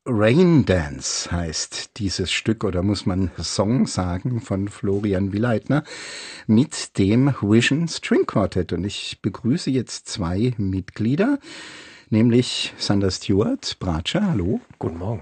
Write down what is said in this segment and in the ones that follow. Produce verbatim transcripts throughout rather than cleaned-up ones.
Rain Dance heißt dieses Stück, oder muss man Song sagen, von Florian Willeitner mit dem Vision String Quartet. Und ich begrüße jetzt zwei Mitglieder, nämlich Sander Stewart, Bratscher, hallo. Guten Morgen.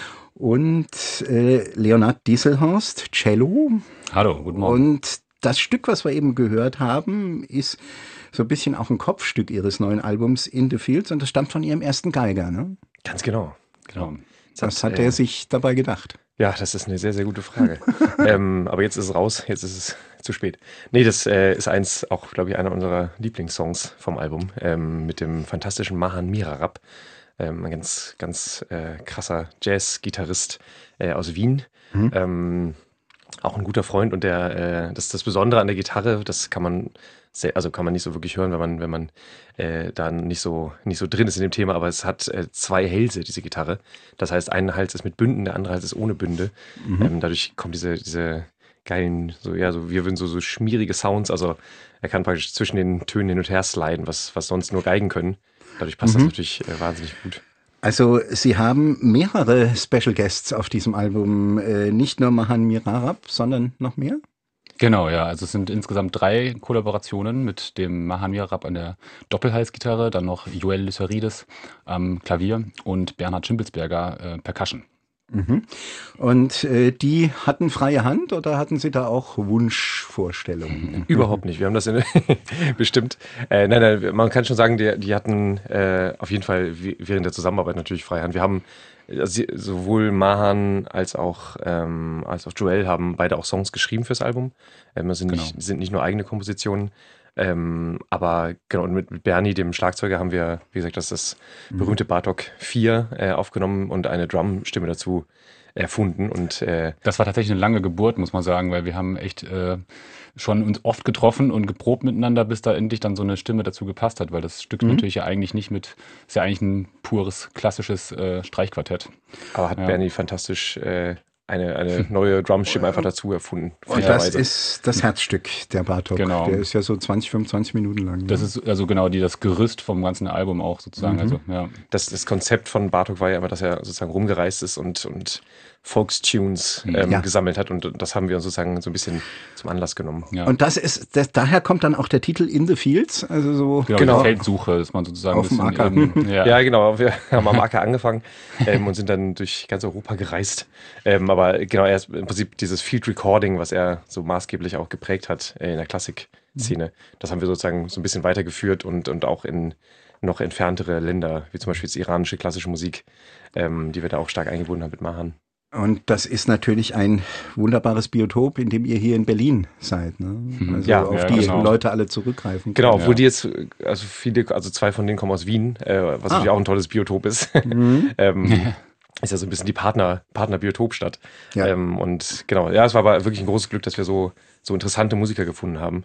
Und äh, Leonard Dieselhorst, Cello. Hallo, guten Morgen. Und das Stück, was wir eben gehört haben, ist so ein bisschen auch ein Kopfstück ihres neuen Albums In the Fields, und das stammt von ihrem ersten Geiger, ne? Ganz genau. Genau. Was hat, hat er äh, sich dabei gedacht? Ja, das ist eine sehr, sehr gute Frage. ähm, aber jetzt ist es raus, jetzt ist es zu spät. Nee, das äh, ist eins, auch glaube ich, einer unserer Lieblingssongs vom Album, ähm, mit dem fantastischen Mahan Mirarab, ähm, ein ganz, ganz äh, krasser Jazz-Gitarrist äh, aus Wien. Mhm. Ähm, auch ein guter Freund, und der, äh, das ist das Besondere an der Gitarre, das kann man sehr, also kann man nicht so wirklich hören, wenn man, wenn man äh, da nicht so, nicht so drin ist in dem Thema, aber es hat äh, zwei Hälse, diese Gitarre. Das heißt, ein Hals ist mit Bünden, der andere Hals ist ohne Bünde. Mhm. Ähm, dadurch kommen diese, diese geilen, so, ja, so, wir würden so, so schmierige Sounds, also er kann praktisch zwischen den Tönen hin und her sliden, was, was sonst nur Geigen können. Dadurch passt mhm. das natürlich äh, wahnsinnig gut. Also Sie haben mehrere Special Guests auf diesem Album, äh, nicht nur Mahan Mirarab, sondern noch mehr? Genau, ja. Also es sind insgesamt drei Kollaborationen mit dem Mahan Mirarab an der Doppelhalsgitarre, dann noch Joel Lysarides am Klavier und Bernhard Schimpelsberger äh, Percussion. Mhm. Und äh, die hatten freie Hand, oder hatten Sie da auch Wunschvorstellungen? Überhaupt nicht. Wir haben das in, bestimmt. Äh, nein, nein, man kann schon sagen, die, die hatten äh, auf jeden Fall während der Zusammenarbeit natürlich freie Hand. Wir haben also, sowohl Mahan als auch, ähm, als auch Joel haben beide auch Songs geschrieben fürs Album. Ähm, das sind, genau. nicht, sind nicht nur eigene Kompositionen. Ähm, aber genau, und mit, mit Bernie, dem Schlagzeuger, haben wir, wie gesagt, das, das berühmte Bartok vier äh, aufgenommen und eine Drumstimme dazu erfunden. Und äh, das war tatsächlich eine lange Geburt, muss man sagen, weil wir haben echt äh, schon uns oft getroffen und geprobt miteinander, bis da endlich dann so eine Stimme dazu gepasst hat, weil das Stück mhm. natürlich ja eigentlich nicht mit, ist ja eigentlich ein pures, klassisches äh, Streichquartett. Aber hat ja. Bernie fantastisch äh, eine, eine neue Drumstimme einfach dazu erfunden. Und das ist das Herzstück der Bartok. Genau. Der ist ja so zwanzig, fünfundzwanzig Minuten lang. Das ne? ist also genau die, das Gerüst vom ganzen Album auch sozusagen. Mhm. Also, ja. das, das Konzept von Bartok war ja immer, dass er sozusagen rumgereist ist und, und Folkstunes ähm, ja. gesammelt hat, und das haben wir uns sozusagen so ein bisschen zum Anlass genommen. Ja. Und das ist, das, daher kommt dann auch der Titel In the Fields, also so genau, genau. Die Feldsuche, dass man sozusagen auf dem Acker. Eben, ja. ja, genau, wir haben am Acker angefangen ähm, und sind dann durch ganz Europa gereist. Ähm, aber genau, er ist im Prinzip dieses Field Recording, was er so maßgeblich auch geprägt hat äh, in der Klassik-Szene, mhm. das haben wir sozusagen so ein bisschen weitergeführt und, und auch in noch entferntere Länder, wie zum Beispiel die iranische klassische Musik, ähm, die wir da auch stark eingebunden haben mit Mahan. Und das ist natürlich ein wunderbares Biotop, in dem ihr hier in Berlin seid, ne? Also ja, auf ja, die genau. Leute alle zurückgreifen können. Genau, obwohl ja. die jetzt, also viele, also zwei von denen kommen aus Wien, äh, was ah. natürlich auch ein tolles Biotop ist. Mhm. ähm, ist ja so ein bisschen die Partner, Partner-Biotopstadt. Ja. Ähm, und genau, ja, es war aber wirklich ein großes Glück, dass wir so, so interessante Musiker gefunden haben.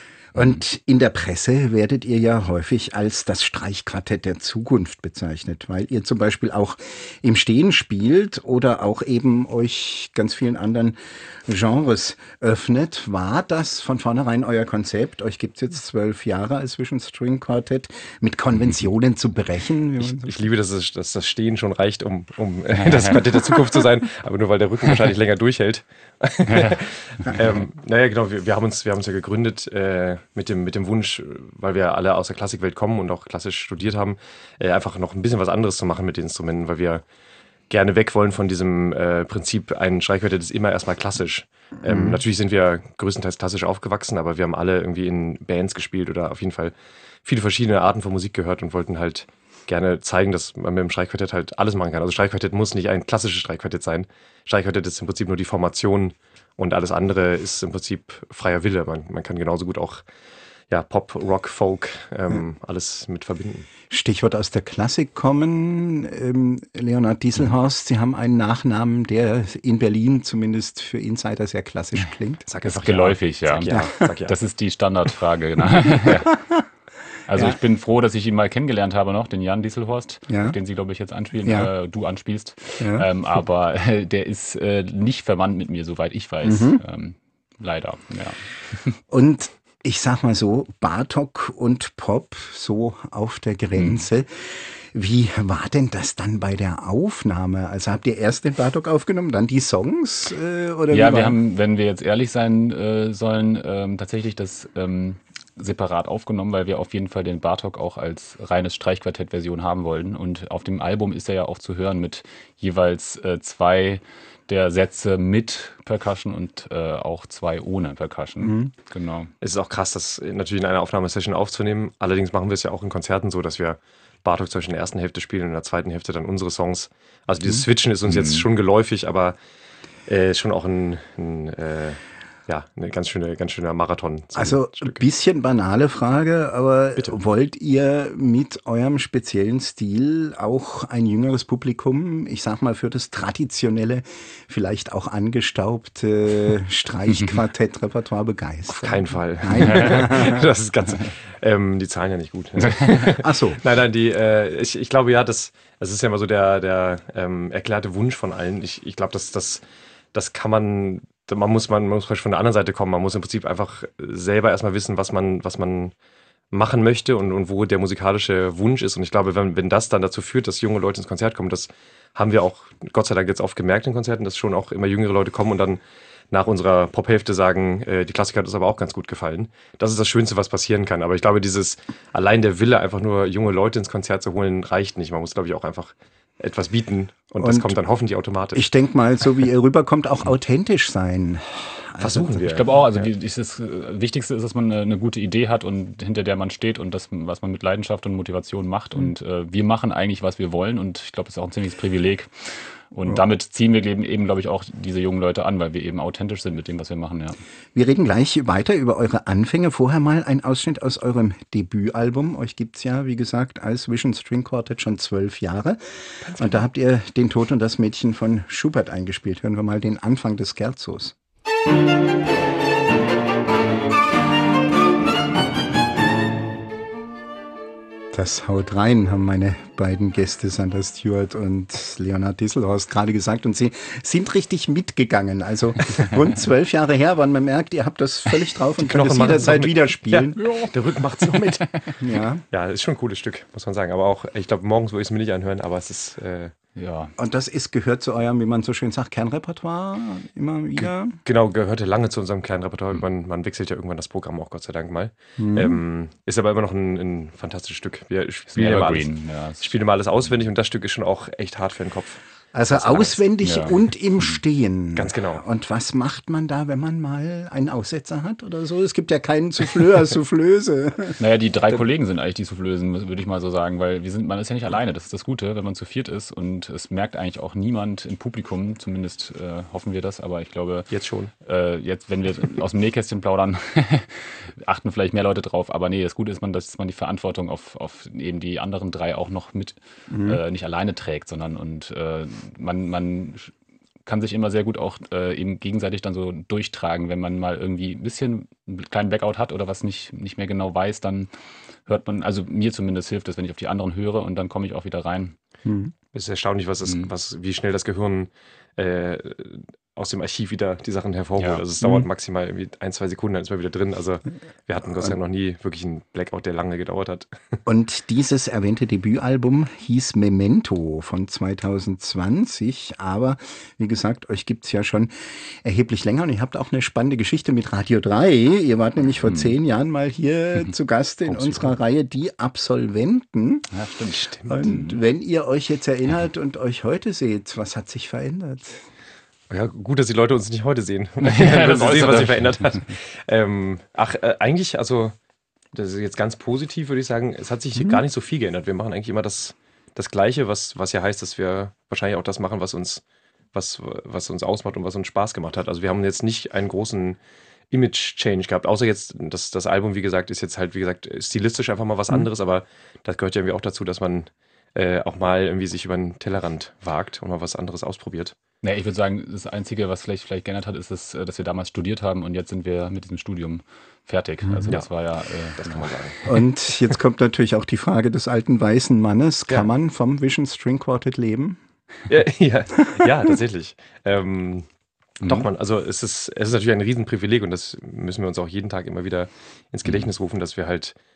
Und in der Presse werdet ihr ja häufig als das Streichquartett der Zukunft bezeichnet, weil ihr zum Beispiel auch im Stehen spielt oder auch eben euch ganz vielen anderen Genres öffnet. War das von vornherein euer Konzept? Euch gibt's jetzt zwölf Jahre als Vision String Quartet, mit Konventionen zu brechen? Ich, ich liebe, dass, es, dass das Stehen schon reicht, um, um das Quartett der Zukunft zu sein, aber nur weil der Rücken wahrscheinlich länger durchhält. ähm, naja, genau, wir, wir, haben uns, wir haben uns ja gegründet äh, mit dem, mit dem Wunsch, weil wir alle aus der Klassikwelt kommen und auch klassisch studiert haben, äh, einfach noch ein bisschen was anderes zu machen mit den Instrumenten, weil wir gerne weg wollen von diesem äh, Prinzip, ein Streichquartett ist immer erstmal klassisch. Ähm, mhm. Natürlich sind wir größtenteils klassisch aufgewachsen, aber wir haben alle irgendwie in Bands gespielt oder auf jeden Fall viele verschiedene Arten von Musik gehört und wollten halt gerne zeigen, dass man mit dem Streichquartett halt alles machen kann. Also Streichquartett muss nicht ein klassisches Streichquartett sein. Streichquartett ist im Prinzip nur die Formation und alles andere ist im Prinzip freier Wille. Man, man kann genauso gut auch ja, Pop, Rock, Folk, ähm, ja. alles mit verbinden. Stichwort aus der Klassik kommen, ähm, Leonard Dieselhorst, Sie haben einen Nachnamen, der in Berlin zumindest für Insider sehr klassisch klingt. Sag einfach geläufig, ja. ja. Sag ja. Sag ja. Das ist die Standardfrage. Genau. ja. Also ja. ich bin froh, dass ich ihn mal kennengelernt habe noch, den Jan Dieselhorst, ja. den Sie, glaube ich, jetzt anspielen, ja. äh, du anspielst. Ja. Ähm, aber äh, der ist äh, nicht verwandt mit mir, soweit ich weiß. Mhm. Ähm, leider, ja. Und ich sag mal so, Bartok und Pop, so auf der Grenze. Wie war denn das dann bei der Aufnahme? Also habt ihr erst den Bartok aufgenommen, dann die Songs? Äh, oder ja, wir haben, wenn wir jetzt ehrlich sein äh, sollen, ähm, tatsächlich das ähm, separat aufgenommen, weil wir auf jeden Fall den Bartok auch als reines Streichquartett-Version haben wollten. Und auf dem Album ist er ja auch zu hören mit jeweils äh, zwei der Sätze mit Percussion und äh, auch zwei ohne Percussion. Mhm. Genau. Es ist auch krass, das natürlich in einer Aufnahmesession aufzunehmen. Allerdings machen wir es ja auch in Konzerten so, dass wir Bartok zum Beispiel in der ersten Hälfte spielen und in der zweiten Hälfte dann unsere Songs. Also dieses Switchen ist uns mhm. jetzt schon geläufig, aber äh, schon auch ein, ein äh, ja, eine ganz schöne, ganz schöner Marathon. Also ein bisschen banale Frage, aber Bitte. Wollt ihr mit eurem speziellen Stil auch ein jüngeres Publikum, ich sag mal für das traditionelle, vielleicht auch angestaubte Streichquartett-Repertoire begeistern? Auf keinen Fall. Nein. Das ist ganz, ähm, die zahlen ja nicht gut. Ach so. Nein, nein, die, äh, ich, ich glaube ja, das, das ist ja immer so der, der ähm, erklärte Wunsch von allen. Ich, ich glaube, das, das, das kann man Man muss, man muss von der anderen Seite kommen. Man muss im Prinzip einfach selber erstmal wissen, was man, was man machen möchte und, und wo der musikalische Wunsch ist. Und ich glaube, wenn, wenn das dann dazu führt, dass junge Leute ins Konzert kommen, das haben wir auch Gott sei Dank jetzt oft gemerkt in Konzerten, dass schon auch immer jüngere Leute kommen und dann nach unserer Pop-Hälfte sagen, äh, die Klassiker hat uns aber auch ganz gut gefallen. Das ist das Schönste, was passieren kann. Aber ich glaube, dieses allein der Wille, einfach nur junge Leute ins Konzert zu holen, reicht nicht. Man muss, glaube ich, auch einfach etwas bieten und, und das kommt dann hoffentlich automatisch. Ich denke mal, so wie ihr rüberkommt, auch authentisch sein. Versuchen also, wir. Ich glaube auch, also die, das Wichtigste ist, dass man eine, eine gute Idee hat und hinter der man steht und das, was man mit Leidenschaft und Motivation macht. Mhm. Und äh, wir machen eigentlich, was wir wollen und ich glaube, das ist auch ein ziemliches Privileg. Und ja. damit ziehen wir eben, eben, glaube ich, auch diese jungen Leute an, weil wir eben authentisch sind mit dem, was wir machen. Ja. Wir reden gleich weiter über eure Anfänge. Vorher mal ein Ausschnitt aus eurem Debütalbum. Euch gibt's ja, wie gesagt, als Vision String Quartet schon zwölf Jahre. Ganz und da habt ihr den Tod und das Mädchen von Schubert eingespielt. Hören wir mal den Anfang des Scherzos. Das haut rein, haben meine beiden Gäste, Sandra Stewart und Leonhard Disselhorst, gerade gesagt. Und sie sind richtig mitgegangen. Also rund zwölf Jahre her, wann man merkt, ihr habt das völlig drauf und könnt es jederzeit wieder spielen. Ja, der Rücken macht so mit. Ja. Ja, ist schon ein cooles Stück, muss man sagen. Aber auch, ich glaube, morgens würde ich es mir nicht anhören, aber es ist... Äh Ja. Und das ist, gehört zu eurem, wie man so schön sagt, Kernrepertoire immer wieder? Ge- genau, gehörte lange zu unserem Kernrepertoire. Mhm. Man, man wechselt ja irgendwann das Programm auch, Gott sei Dank mal. Mhm. Ähm, ist aber immer noch ein, ein fantastisches Stück. Wir spielen immer alles, ja. spielen immer alles auswendig und das Stück ist schon auch echt hart für den Kopf. Also auswendig ja. und im Stehen. Ganz genau. Und was macht man da, wenn man mal einen Aussetzer hat oder so? Es gibt ja keinen Souffleur, Soufflöse. Naja, die drei Kollegen sind eigentlich die Soufflösen, würde ich mal so sagen, weil wir sind, man ist ja nicht alleine. Das ist das Gute, wenn man zu viert ist und es merkt eigentlich auch niemand im Publikum, zumindest äh, hoffen wir das, aber ich glaube... Jetzt schon. Äh, jetzt, wenn wir aus dem Nähkästchen plaudern, achten vielleicht mehr Leute drauf, aber nee, das Gute ist, man, dass man die Verantwortung auf, auf eben die anderen drei auch noch mit mhm. äh, nicht alleine trägt, sondern und äh, Man, man kann sich immer sehr gut auch äh, eben gegenseitig dann so durchtragen. Wenn man mal irgendwie ein bisschen einen kleinen Blackout hat oder was nicht, nicht mehr genau weiß, dann hört man, also mir zumindest hilft es, wenn ich auf die anderen höre und dann komme ich auch wieder rein. Mhm. Es ist erstaunlich, was es, mhm. was, wie schnell das Gehirn äh, aus dem Archiv wieder die Sachen hervorholt. Ja. Also es dauert mhm. maximal irgendwie ein, zwei Sekunden, dann ist man wieder drin. Also wir hatten Gott sei Dank noch nie wirklich einen Blackout, der lange gedauert hat. Und dieses erwähnte Debütalbum hieß Memento von zwanzig zwanzig. Aber wie gesagt, euch gibt es ja schon erheblich länger. Und ihr habt auch eine spannende Geschichte mit Radio drei. Ihr wart nämlich vor mhm. zehn Jahren mal hier mhm. zu Gast in unserer Reihe Die Absolventen. Ja, stimmt, stimmt. Und wenn ihr euch jetzt erinnert und euch heute seht, was hat sich verändert? Ja, gut, dass die Leute uns nicht heute sehen. Ja, das sehen, was sich verändert hat. ähm, ach, äh, eigentlich, also, das ist jetzt ganz positiv, würde ich sagen, es hat sich mhm. gar nicht so viel geändert. Wir machen eigentlich immer das, das Gleiche, was, was ja heißt, dass wir wahrscheinlich auch das machen, was uns, was, was uns ausmacht und was uns Spaß gemacht hat. Also wir haben jetzt nicht einen großen Image-Change gehabt, außer jetzt, das, das Album, wie gesagt, ist jetzt halt, wie gesagt, stilistisch einfach mal was anderes, mhm. aber das gehört ja irgendwie auch dazu, dass man äh, auch mal irgendwie sich über den Tellerrand wagt und mal was anderes ausprobiert. Ja, ich würde sagen, das Einzige, was vielleicht, vielleicht geändert hat, ist, dass, dass wir damals studiert haben und jetzt sind wir mit diesem Studium fertig. Also ja. das war ja, äh, das kann man sagen. Und jetzt kommt natürlich auch die Frage des alten weißen Mannes. Kann ja. man vom Vision String Quartet leben? Ja, ja, ja tatsächlich. ähm, mhm. Doch, man, also es ist, es ist natürlich ein Riesenprivileg und das müssen wir uns auch jeden Tag immer wieder ins Gedächtnis rufen, dass wir halt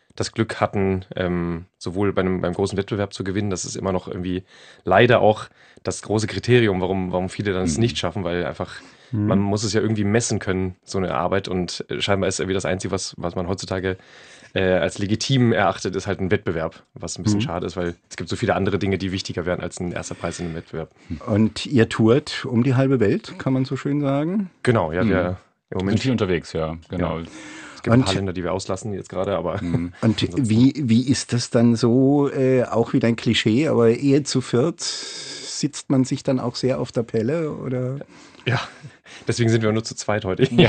das Glück hatten, ähm, sowohl bei einem, beim großen Wettbewerb zu gewinnen, das ist immer noch irgendwie leider auch das große Kriterium, warum, warum viele dann es mhm. nicht schaffen, weil einfach, mhm. man muss es ja irgendwie messen können, so eine Arbeit, und scheinbar ist irgendwie das Einzige, was, was man heutzutage äh, als legitim erachtet, ist halt ein Wettbewerb, was ein bisschen mhm. schade ist, weil es gibt so viele andere Dinge, die wichtiger wären als ein erster Preis in einem Wettbewerb. Und ihr tourt um die halbe Welt, kann man so schön sagen? Genau, ja, wir mhm. im Moment sind viel unterwegs, ja, genau. Ja. Es gibt und, ein paar Länder, die wir auslassen jetzt gerade, aber... Und wie, wie ist das dann so, äh, auch wieder ein Klischee, aber ehe zu viert sitzt man sich dann auch sehr auf der Pelle, oder? Ja, deswegen sind wir nur zu zweit heute. Ja.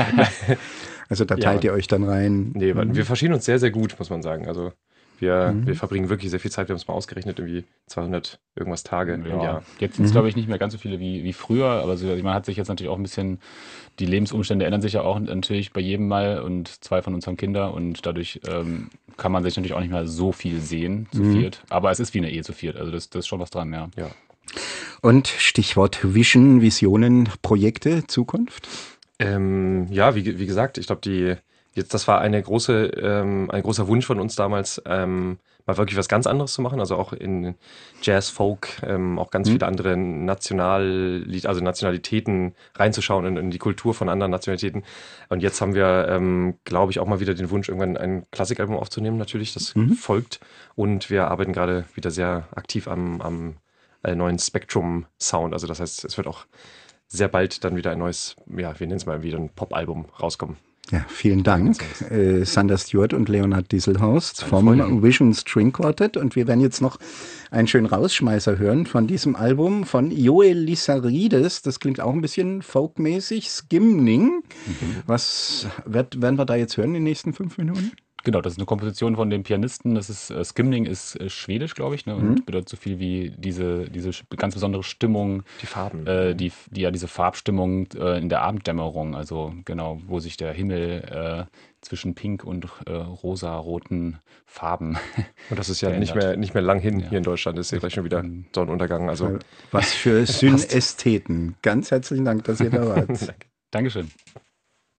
Also da teilt ja. ihr euch dann rein? Nee, mhm. wir verstehen uns sehr, sehr gut, muss man sagen. Also wir, mhm. wir verbringen wirklich sehr viel Zeit, wir haben es mal ausgerechnet, irgendwie zweihundert irgendwas Tage ja. im Jahr. Jetzt sind es, mhm. glaube ich, nicht mehr ganz so viele wie, wie früher, aber so, man hat sich jetzt natürlich auch ein bisschen, die Lebensumstände ändern sich ja auch natürlich bei jedem Mal, und zwei von uns haben Kinder, und dadurch ähm, kann man sich natürlich auch nicht mehr so viel sehen zu mhm. viert, aber es ist wie eine Ehe zu viert, also das, das ist schon was dran, ja. ja. Und Stichwort Vision, Visionen, Projekte, Zukunft? Ähm, ja, wie, wie gesagt, ich glaube, die jetzt das war eine große, ähm, ein großer Wunsch von uns damals, ähm, mal wirklich was ganz anderes zu machen, also auch in Jazz, Folk, ähm, auch ganz mhm. viele andere National, also Nationalitäten reinzuschauen in, in die Kultur von anderen Nationalitäten. Und jetzt haben wir, ähm, glaube ich, auch mal wieder den Wunsch, irgendwann ein Klassikalbum aufzunehmen, natürlich, das mhm. folgt. Und wir arbeiten gerade wieder sehr aktiv am, am äh, neuen Spectrum-Sound, also das heißt, es wird auch sehr bald dann wieder ein neues, ja, wir nennen es mal wieder ein Pop-Album rauskommen. Ja, vielen Dank, äh, Sander Stewart und Leonhard Dieselhorst vom Freundin. Vision String Quartet. Und wir werden jetzt noch einen schönen Rausschmeißer hören von diesem Album von Joel Lissarides. Das klingt auch ein bisschen folkmäßig, Skimning. Mhm. Was wird, werden wir da jetzt hören in den nächsten fünf Minuten? Genau, das ist eine Komposition von dem Pianisten. Das ist äh, Skimning ist äh, schwedisch, glaube ich, ne, und mhm. bedeutet so viel wie diese, diese ganz besondere Stimmung. Die Farben. Äh, die, die, ja, diese Farbstimmung äh, in der Abenddämmerung, also genau, wo sich der Himmel äh, zwischen pink und äh, rosa-roten Farben. Und das ist ja nicht mehr, nicht mehr lang hin ja. hier in Deutschland. Das ist ja gleich schon wieder Sonnenuntergang. Also was für Synästheten. Ganz herzlichen Dank, dass ihr da wart. Dankeschön.